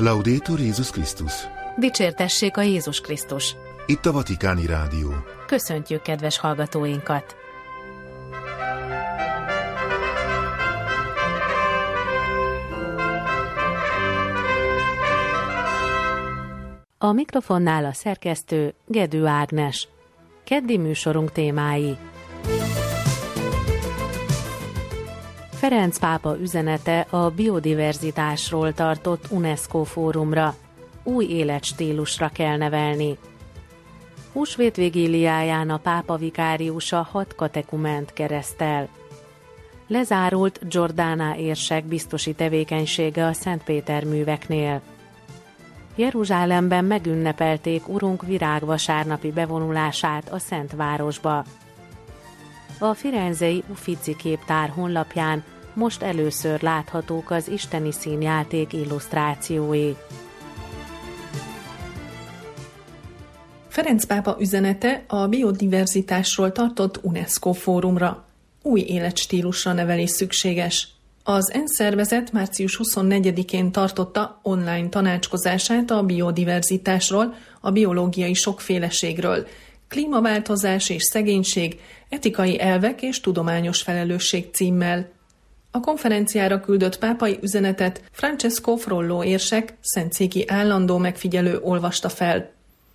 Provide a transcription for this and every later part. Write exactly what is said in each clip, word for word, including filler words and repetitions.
Laudetur Jézus Krisztus! Dicsértessék a Jézus Krisztus! Itt a Vatikáni Rádió. Köszöntjük kedves hallgatóinkat! A mikrofonnál a szerkesztő Gedő Ágnes. Keddi műsorunk témái: Ferenc pápa üzenete a biodiverzitásról tartott UNESCO fórumra. Új életstílusra kell nevelni. Húsvét vigíliáján a pápa vikáriusa hat katekument keresztel. Lezárult Giordana érsek biztosi tevékenysége a Szentpéter-műveknél. Jeruzsálemben megünnepelték Urunk virágvasárnapi bevonulását a Szentvárosba. A firenzei Uffizi képtár honlapján most először láthatók az isteni színjáték illusztrációi. Ferenc pápa üzenete a biodiverzitásról tartott UNESCO fórumra. Új életstílusra nevelés szükséges. Az ENSZ szervezet március huszonnegyedikén tartotta online tanácskozását a biodiverzitásról, a biológiai sokféleségről, klímaváltozás és szegénység, etikai elvek és tudományos felelősség címmel. A konferenciára küldött pápai üzenetet Francesco Frollo érsek, szentszéki állandó megfigyelő olvasta fel.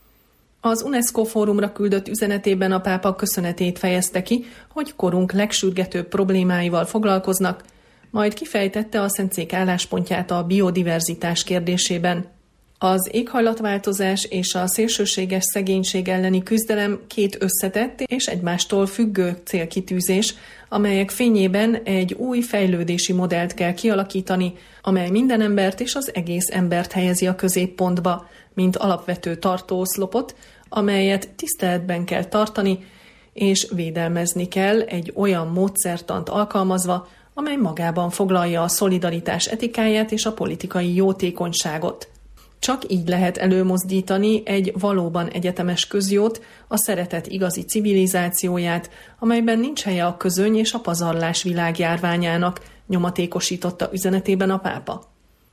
Az UNESCO fórumra küldött üzenetében a pápa köszönetét fejezte ki, hogy korunk legsürgetőbb problémáival foglalkoznak, majd kifejtette a szentszék álláspontját a biodiverzitás kérdésében. Az éghajlatváltozás és a szélsőséges szegénység elleni küzdelem két összetett és egymástól függő célkitűzés, amelyek fényében egy új fejlődési modellt kell kialakítani, amely minden embert és az egész embert helyezi a középpontba, mint alapvető tartóoszlopot, amelyet tiszteletben kell tartani, és védelmezni kell egy olyan módszertant alkalmazva, amely magában foglalja a szolidaritás etikáját és a politikai jótékonyságot. Csak így lehet előmozdítani egy valóban egyetemes közjót, a szeretet igazi civilizációját, amelyben nincs helye a közöny és a pazarlás világjárványának, nyomatékosította üzenetében a pápa.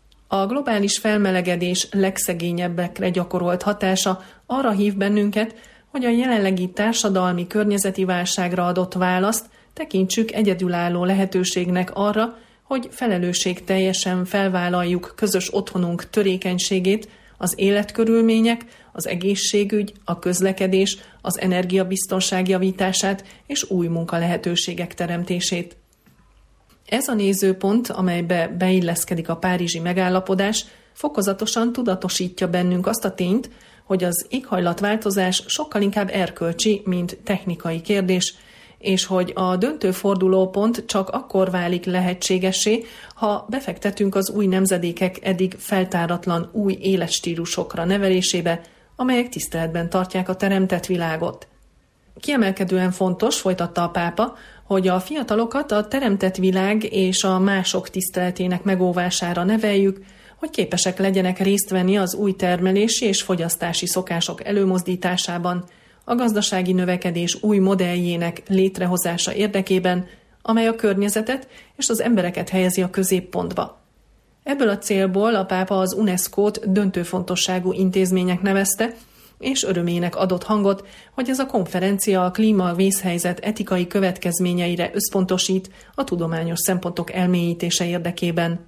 A globális felmelegedés legszegényebbekre gyakorolt hatása arra hív bennünket, hogy a jelenlegi társadalmi környezeti válságra adott választ tekintsük egyedülálló lehetőségnek arra, hogy felelősségteljesen felvállaljuk közös otthonunk törékenységét, az életkörülmények, az egészségügy, a közlekedés, az energiabiztonság javítását és új munkalehetőségek teremtését. Ez a nézőpont, amelybe beilleszkedik a párizsi megállapodás, fokozatosan tudatosítja bennünk azt a tényt, hogy az éghajlatváltozás sokkal inkább erkölcsi, mint technikai kérdés, és hogy a döntő fordulópont csak akkor válik lehetségessé, ha befektetünk az új nemzedékek eddig feltáratlan új életstílusokra nevelésébe, amelyek tiszteletben tartják a teremtett világot. Kiemelkedően fontos, folytatta a pápa, hogy a fiatalokat a teremtett világ és a mások tiszteletének megóvására neveljük, hogy képesek legyenek részt venni az új termelési és fogyasztási szokások előmozdításában, a gazdasági növekedés új modelljének létrehozása érdekében, amely a környezetet és az embereket helyezi a középpontba. Ebből a célból a pápa az UNESCO-t döntő fontosságú intézménynek nevezte, és örömének adott hangot, hogy ez a konferencia a klímavészhelyzet etikai következményeire összpontosít a tudományos szempontok elmélyítése érdekében.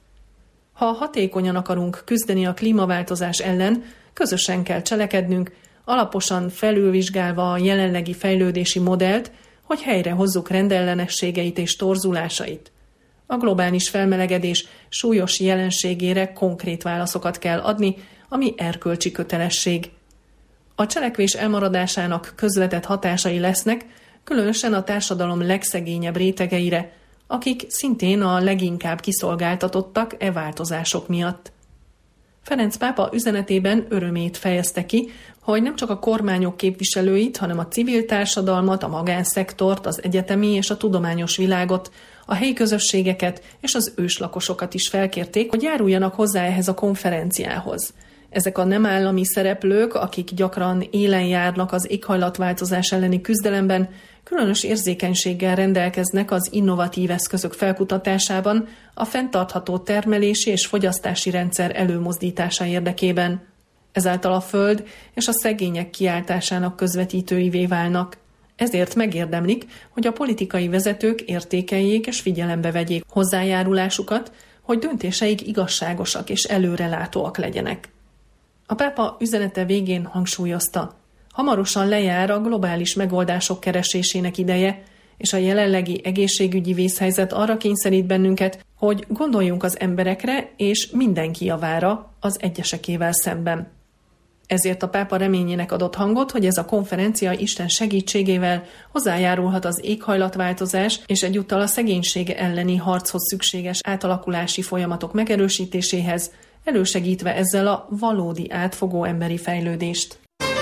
Ha hatékonyan akarunk küzdeni a klímaváltozás ellen, közösen kell cselekednünk, alaposan felülvizsgálva a jelenlegi fejlődési modellt, hogy helyrehozzuk rendellenességeit és torzulásait. A globális felmelegedés súlyos jelenségére konkrét válaszokat kell adni, ami erkölcsi kötelesség. A cselekvés elmaradásának közvetett hatásai lesznek, különösen a társadalom legszegényebb rétegeire, akik szintén a leginkább kiszolgáltatottak e változások miatt. Ferenc pápa üzenetében örömét fejezte ki, hogy nem csak a kormányok képviselőit, hanem a civil társadalmat, a magánszektort, az egyetemi és a tudományos világot, a helyi közösségeket és az őslakosokat is felkérték, hogy járuljanak hozzá ehhez a konferenciához. Ezek a nem állami szereplők, akik gyakran élen járnak az éghajlatváltozás elleni küzdelemben, különös érzékenységgel rendelkeznek az innovatív eszközök felkutatásában, a fenntartható termelési és fogyasztási rendszer előmozdítása érdekében. Ezáltal a föld és a szegények kiáltásának közvetítőivé válnak. Ezért megérdemlik, hogy a politikai vezetők értékeljék és figyelembe vegyék hozzájárulásukat, hogy döntéseik igazságosak és előrelátóak legyenek. A pápa üzenete végén hangsúlyozta, hamarosan lejár a globális megoldások keresésének ideje, és a jelenlegi egészségügyi vészhelyzet arra kényszerít bennünket, hogy gondoljunk az emberekre és mindenki javára az egyesekével szemben. Ezért a pápa reményének adott hangot, hogy ez a konferencia Isten segítségével hozzájárulhat az éghajlatváltozás és egyúttal a szegénység elleni harchoz szükséges átalakulási folyamatok megerősítéséhez, elősegítve ezzel a valódi átfogó emberi fejlődést.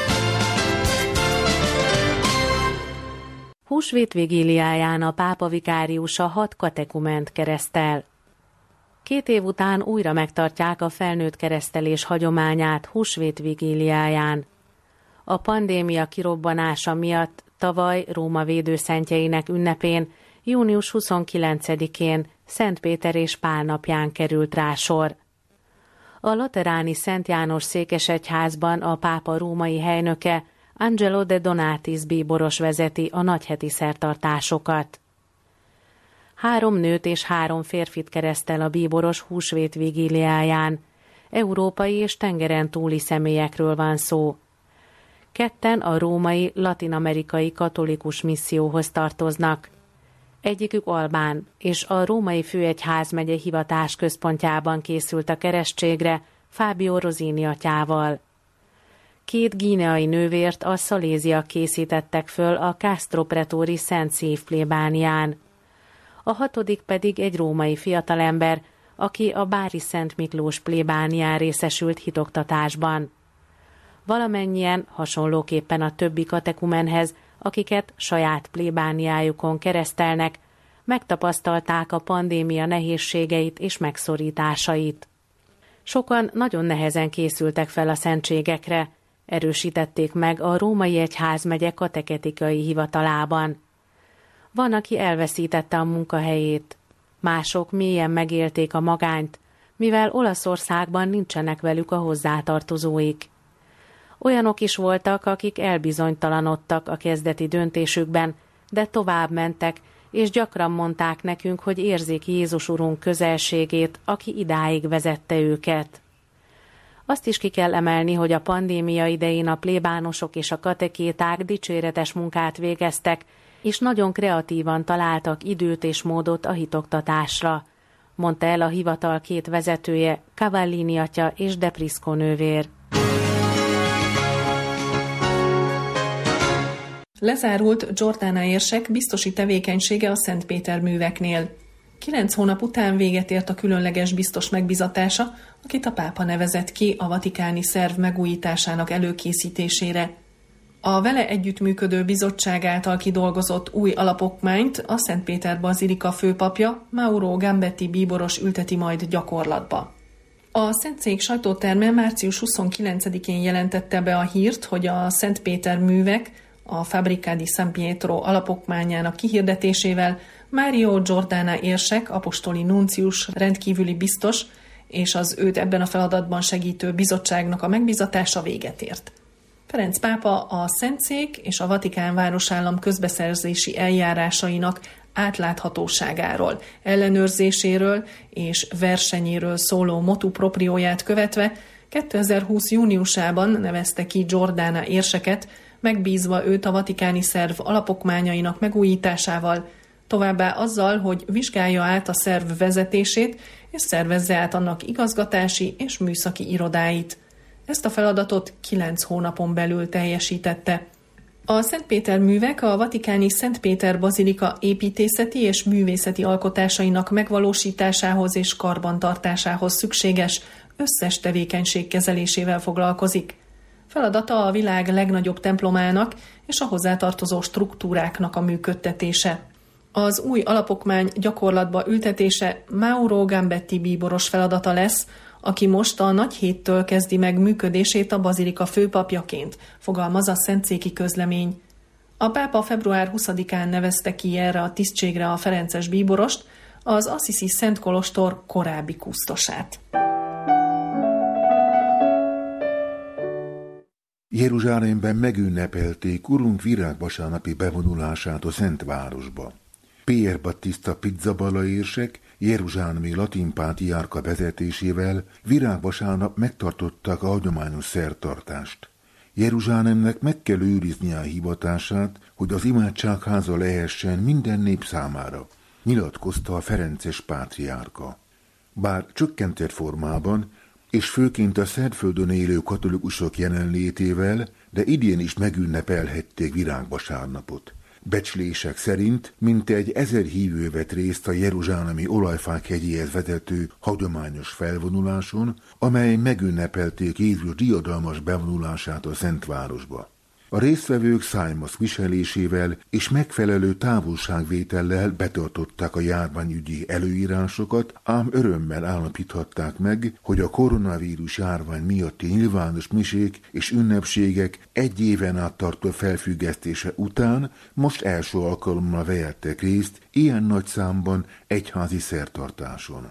Húsvét vigíliáján a pápa vikáriusa hat katekument keresztel. Két év után újra megtartják a felnőtt keresztelés hagyományát húsvét vigíliáján. A pandémia kirobbanása miatt tavaly Róma védőszentjeinek ünnepén, június huszonkilencedikén Szent Péter és Pál napján került rá sor. A lateráni Szent János székesegyházban a pápa római helynöke Angelo de Donatis bíboros vezeti a nagyheti szertartásokat. Három nőt és három férfit keresztel a bíboros húsvét vigíliáján. Európai és tengeren túli személyekről van szó. Ketten a római latin-amerikai katolikus misszióhoz tartoznak. Egyikük albán, és a római főegyházmegye hivatás központjában készült a keresztségre Fábio Rosini atyával. Két guineai nővért a szaléziak készítettek föl a Castro Pretori Szent Szív plébánián. A hatodik pedig egy római fiatalember, aki a Bári Szent Miklós plébánián részesült hitoktatásban. Valamennyien hasonlóképpen a többi katekumenhez, akiket saját plébániájukon keresztelnek, megtapasztalták a pandémia nehézségeit és megszorításait. Sokan nagyon nehezen készültek fel a szentségekre, erősítették meg a római egyházmegye kateketikai hivatalában. Van, aki elveszítette a munkahelyét, mások mélyen megélték a magányt, mivel Olaszországban nincsenek velük a hozzátartozóik. Olyanok is voltak, akik elbizonytalanodtak a kezdeti döntésükben, de tovább mentek, és gyakran mondták nekünk, hogy érzik Jézus Urunk közelségét, aki idáig vezette őket. Azt is ki kell emelni, hogy a pandémia idején a plébánosok és a katekéták dicséretes munkát végeztek, és nagyon kreatívan találtak időt és módot a hitoktatásra, mondta el a hivatal két vezetője, Cavallini atya és De Prisco nővér. Lezárult Giordana érsek biztosi tevékenysége a Szent Péter műveknél. Kilenc hónap után véget ért a különleges biztos megbizatása, akit a pápa nevezett ki a vatikáni szerv megújításának előkészítésére. A vele együttműködő bizottság által kidolgozott új alapokmányt a Szent Péter bazilika főpapja, Mauro Gambetti bíboros ülteti majd gyakorlatba. A Szentszék sajtóterme március huszonkilencedikén jelentette be a hírt, hogy a Szent Péter művek a Fabbrica di San Pietro alapokmányának kihirdetésével Mario Giordana érsek, apostoli nuncius, rendkívüli biztos és az őt ebben a feladatban segítő bizottságnak a megbizatása véget ért. Ferenc pápa a Szentszék és a Vatikán városállam közbeszerzési eljárásainak átláthatóságáról, ellenőrzéséről és versenyéről szóló motu proprióját követve kétezer-húsz júniusában nevezte ki Giordana érseket, megbízva őt a vatikáni szerv alapokmányainak megújításával, továbbá azzal, hogy vizsgálja át a szerv vezetését és szervezze át annak igazgatási és műszaki irodáit. Ezt a feladatot kilenc hónapon belül teljesítette. A Szent Péter művek a vatikáni Szent Péter bazilika építészeti és művészeti alkotásainak megvalósításához és karbantartásához szükséges összes tevékenység kezelésével foglalkozik. Feladata a világ legnagyobb templomának és a hozzátartozó struktúráknak a működtetése. Az új alapokmány gyakorlatba ültetése Mauro Gambetti bíboros feladata lesz, aki most a nagy héttől kezdi meg működését a bazilika főpapjaként, fogalmaz a szentszéki közlemény. A pápa február huszadikán nevezte ki erre a tisztségre a ferences bíborost, az Assisi Szent Kolostor korábbi kusztosát. Jeruzsálemben megünnepelték Urunk virágvasárnapi bevonulását a Szentvárosba. Pierre Battista Pizzaballa érsek jeruzsálemi latin pátriárka vezetésével virágvasárnap megtartották a hagyományos szertartást. Jeruzsálemnek meg kell őriznie a hivatását, hogy az imádságháza lehessen minden nép számára, nyilatkozta a ferences pátriárka. Bár csökkentett formában, és főként a Szentföldön élő katolikusok jelenlétével, de idén is megünnepelhették virágvasárnapot. Becslések szerint mintegy ezer hívő vett részt a jeruzsálemi Olajfák hegyéhez vezető hagyományos felvonuláson, amely megünnepelték Jézus diadalmas bevonulását a Szentvárosba. A résztvevők szájmaszk viselésével és megfelelő távolságvétellel betartották a járványügyi előírásokat, ám örömmel állapíthatták meg, hogy a koronavírus járvány miatti nyilvános misék és ünnepségek egy éven át tartó felfüggesztése után most első alkalommal vehettek részt ilyen nagy számban egyházi szertartáson.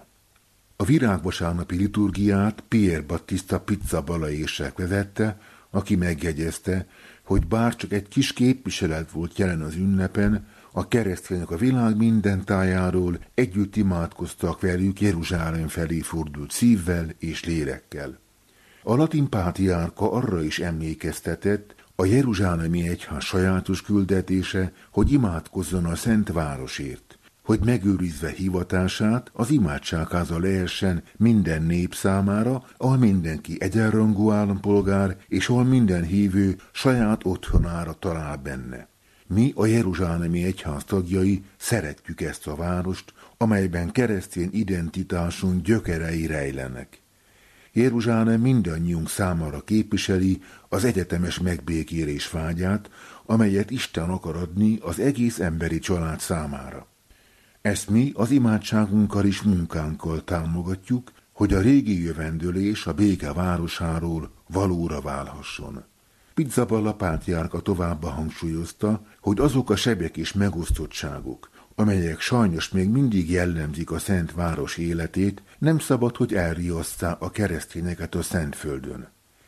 A virágvasárnapi liturgiát Pierre Battista Pizzaballa érsek vezette, aki megjegyezte, hogy bár csak egy kis képviselet volt jelen az ünnepen, a keresztények a világ minden tájáról együtt imádkoztak velük Jeruzsálem felé fordult szívvel és lélekkel. A latin pátriárka arra is emlékeztetett, a jeruzsálemi egyház sajátos küldetése, hogy imádkozzon a Szent Városért, hogy megőrizve hivatását az imádságháza lehessen minden nép számára, ahol mindenki egyenrangú állampolgár, és ahol minden hívő saját otthonára talál benne. Mi, a jeruzsálemi egyház tagjai szeretjük ezt a várost, amelyben keresztény identitásunk gyökerei rejlenek. Jeruzsálem mindannyiunk számára képviseli az egyetemes megbékélés vágyát, amelyet Isten akar adni az egész emberi család számára. Ezt mi az imádságunkkal és munkánkkal támogatjuk, hogy a régi jövendőlés a béke városáról valóra válhasson. Pizzaballa pátriárka továbbá hangsúlyozta, hogy azok a sebek és megosztottságok, amelyek sajnos még mindig jellemzik a Szent Város életét, nem szabad, hogy elriasszák a keresztényeket a Szentföldön.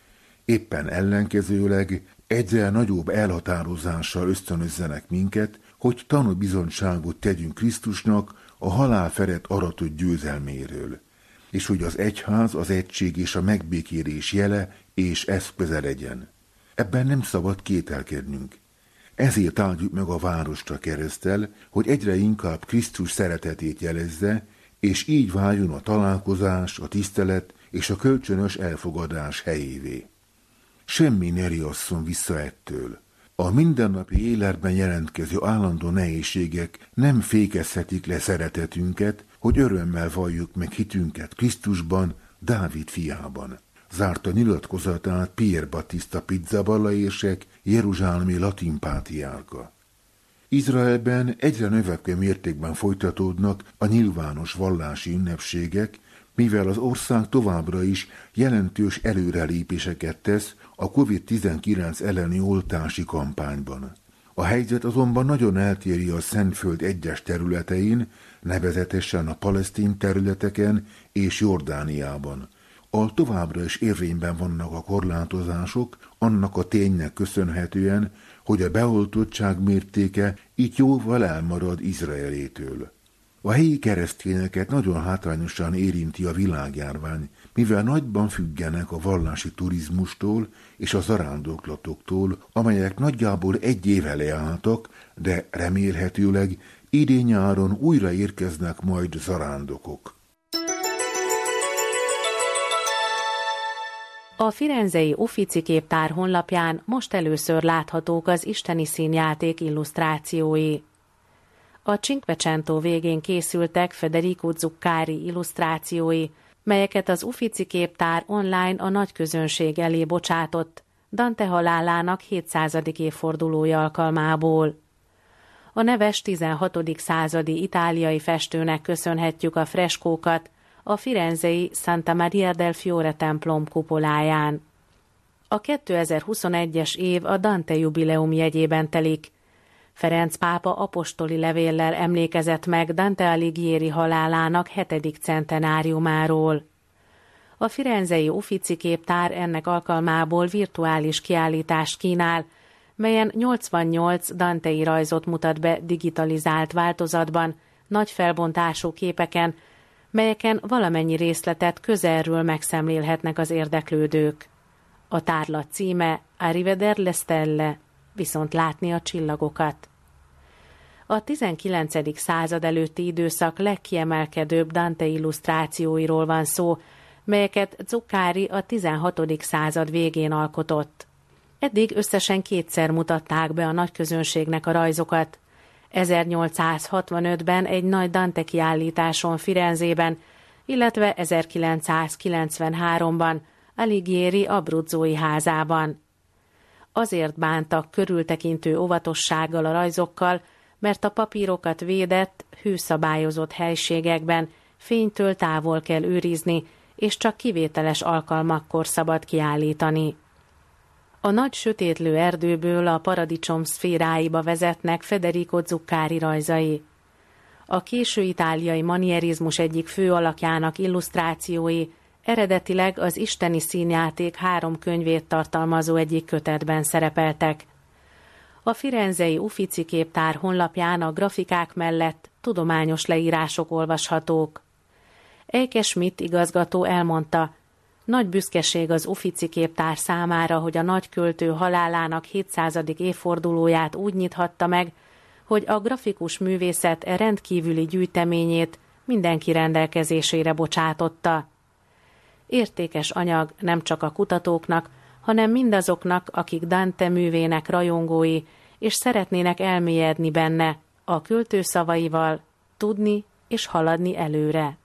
Éppen ellenkezőleg egyre nagyobb elhatározással ösztönözzenek minket, hogy tanúbizonyságot tegyünk Krisztusnak a halál felett aratott győzelméről, és hogy az egyház az egység és a megbékélés jele és eszköze legyen. Ebben nem szabad kételkednünk. Ezért áldjuk meg a várost a kereszttel, hogy egyre inkább Krisztus szeretetét jelezze, és így váljon a találkozás, a tisztelet és a kölcsönös elfogadás helyévé. Semmi ne riasszon vissza ettől. A mindennapi életben jelentkező állandó nehézségek nem fékezhetik le szeretetünket, hogy örömmel valljuk meg hitünket Krisztusban, Dávid fiában. Zárta nyilatkozatát Pierre Battista Pizzaballa érsek, jeruzsálemi latin pátriárka. Izraelben egyre növekvő mértékben folytatódnak a nyilvános vallási ünnepségek, mivel az ország továbbra is jelentős előrelépéseket tesz a kovid tizenkilenc elleni oltási kampányban. A helyzet azonban nagyon eltéri a Szentföld egyes területein, nevezetesen a palesztin területeken és Jordániában. A továbbra is érvényben vannak a korlátozások, annak a ténynek köszönhetően, hogy a beoltottság mértéke itt jóval elmarad Izraelétől. A helyi keresztényeket nagyon hátrányosan érinti a világjárvány, mivel nagyban függenek a vallási turizmustól és a zarándoklatoktól, amelyek nagyjából egy éve leálltak, de remélhetőleg idén nyáron újra érkeznek majd zarándokok. A firenzei Uffizi képtár honlapján most először láthatók az isteni színjáték illusztrációi. A Cinquecento végén készültek Federico Zuccari illusztrációi, melyeket az Uffizi képtár online a nagy közönség elé bocsátott, Dante halálának hétszázadik évfordulója alkalmából. A neves tizenhatodik századi itáliai festőnek köszönhetjük a freskókat a firenzei Santa Maria del Fiore templom kupoláján. A kétezer-huszonegyes év a Dante jubileum jegyében telik, Ferenc pápa apostoli levéllel emlékezett meg Dante Alighieri halálának hetedik centenáriumáról. A firenzei Uffizi képtár ennek alkalmából virtuális kiállítást kínál, melyen nyolcvannyolc Dantei rajzot mutat be digitalizált változatban, nagy felbontású képeken, melyeken valamennyi részletet közelről megszemlélhetnek az érdeklődők. A tárlat címe Arriveder le stelle, viszont látni a csillagokat. A tizenkilencedik század előtti időszak legkiemelkedőbb Dante illusztrációiról van szó, melyeket Zuccari a tizenhatodik század végén alkotott. Eddig összesen kétszer mutatták be a nagyközönségnek a rajzokat. ezernyolcszázhatvanötben egy nagy Dante kiállításon Firenzében, illetve ezerkilencszázkilencvenháromban Alighieri Abruzzói házában. Azért bántak körültekintő óvatossággal a rajzokkal, mert a papírokat védett, hőszabályozott helységekben fénytől távol kell őrizni, és csak kivételes alkalmakkor szabad kiállítani. A nagy sötétlő erdőből a paradicsom szféráiba vezetnek Federico Zuccari rajzai. A késő itáliai manierizmus egyik fő alakjának illusztrációi eredetileg az Isteni színjáték három könyvét tartalmazó egyik kötetben szerepeltek. A firenzei Uffizi képtár honlapján a grafikák mellett tudományos leírások olvashatók. Eike Schmidt igazgató elmondta, nagy büszkeség az Uffizi képtár számára, hogy a nagy költő halálának hétszázadik évfordulóját úgy nyithatta meg, hogy a grafikus művészet e rendkívüli gyűjteményét mindenki rendelkezésére bocsátotta. Értékes anyag nem csak a kutatóknak, hanem mindazoknak, akik Dante művének rajongói, és szeretnének elmélyedni benne, a költő szavaival, tudni és haladni előre.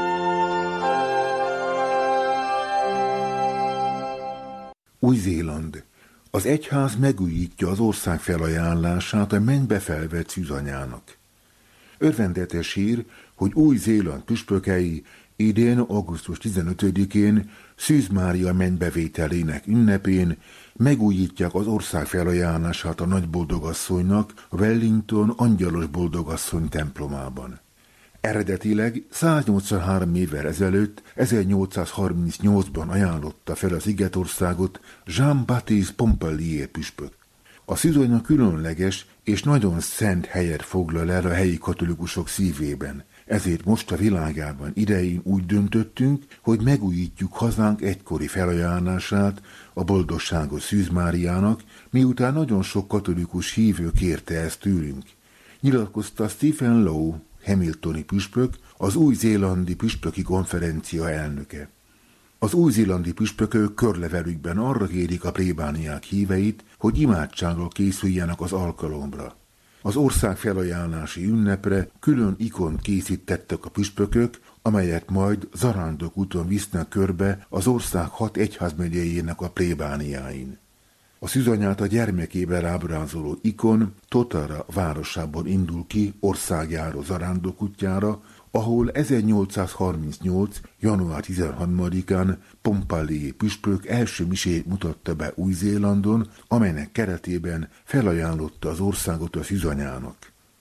Új-Zéland. Az egyház megújítja az ország felajánlását a mennybe felvett szűzanyának. Örvendetes hír, hogy Új-Zéland püspökei idén augusztus tizenötödikén Szűz Mária mennybevételének ünnepén megújítják az ország felajánlását a Nagy Boldogasszonynak a Wellington Angyalos Boldogasszony templomában. Eredetileg száznyolcvanhárom évvel ezelőtt, ezernyolcszázharmincnyolcban ajánlotta fel a szigetországot Jean-Baptiste Pompallier püspök. A szűzanya különleges és nagyon szent helyet foglal el a helyi katolikusok szívében, ezért most a világában idején úgy döntöttünk, hogy megújítjuk hazánk egykori felajánlását a boldogságos Szűz Máriának, miután nagyon sok katolikus hívő kérte ezt tőlünk. Nyilatkozta Stephen Lowe, hamiltoni püspök, az új-zélandi püspöki konferencia elnöke. Az új-zélandi püspökök körlevelükben arra kérik a plébániák híveit, hogy imádsággal készüljenek az alkalomra. Az ország felajánlási ünnepre külön ikont készítettek a püspökök, amelyet majd zarándok úton visznek körbe az ország hat egyházmegyéjének a plébániáin. A szűzanyát a gyermekében ábrázoló ikon Totara városában indul ki országjáró zarándokútjára, ahol ezernyolcszázharmincnyolc. január tizenharmadikán Pompallier püspök első misét mutatta be Új-Zélandon, amelynek keretében felajánlotta az országot a szűzanyának.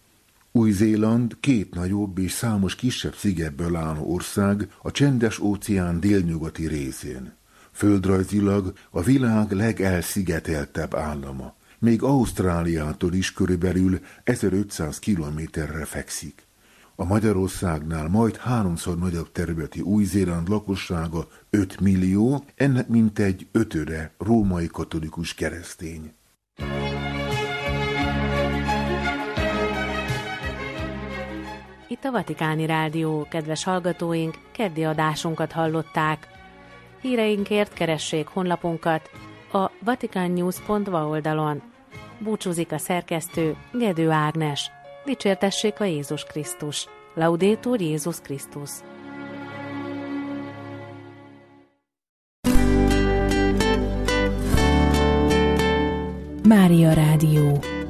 Új-Zéland két nagyobb és számos kisebb szigetből álló ország a Csendes-óceán délnyugati részén. Földrajzilag a világ legelszigeteltebb állama, még Ausztráliától is körülbelül ezerötszáz kilométerre fekszik. A Magyarországnál majd háromszor nagyobb területi Új-Zéland lakossága öt millió, ennek mintegy ötöde római katolikus keresztény. Itt a Vatikáni Rádió, kedves hallgatóink, keddi adásunkat hallották. Híreinkért keressék honlapunkat a vaticannews pont va oldalon. Búcsúzik a szerkesztő, Gedő Ágnes. Dicsértessék a Jézus Krisztus. Laudetur Jézus Krisztus. Mária Rádió.